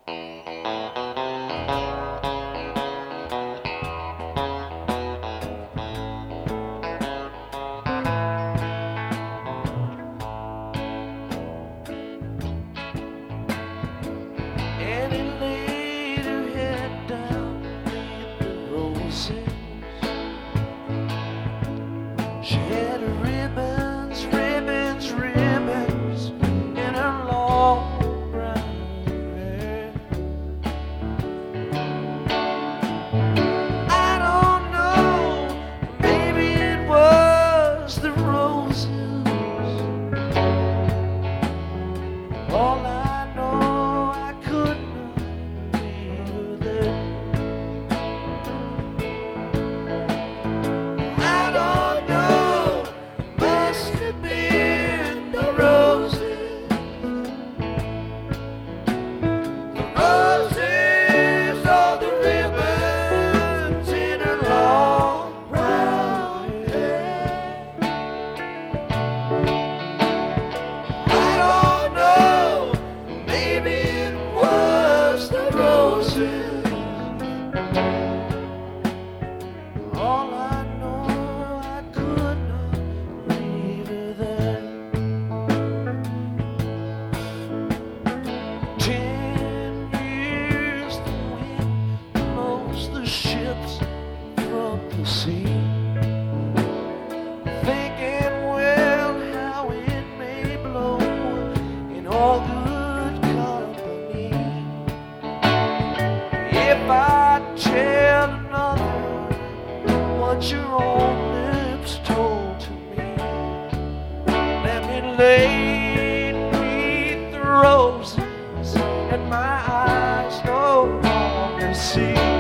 And he laid her head down beneath the roses. She had ribbons, ribbons, ribbons in her long brown hair. I don't know, maybe it was the roses. All I know, I could not leave her there. I don't know, must have been the roses. The roses or the ribbons in her long brown hair. I don't know, maybe it was the roses. All I know, I could not leave her there. 10 years the wind blows the ships from the sea, thinking, well, how it may blow in all good company. If I tell another what your own lips told to me, let me lay beneath the roses and my eyes no longer see.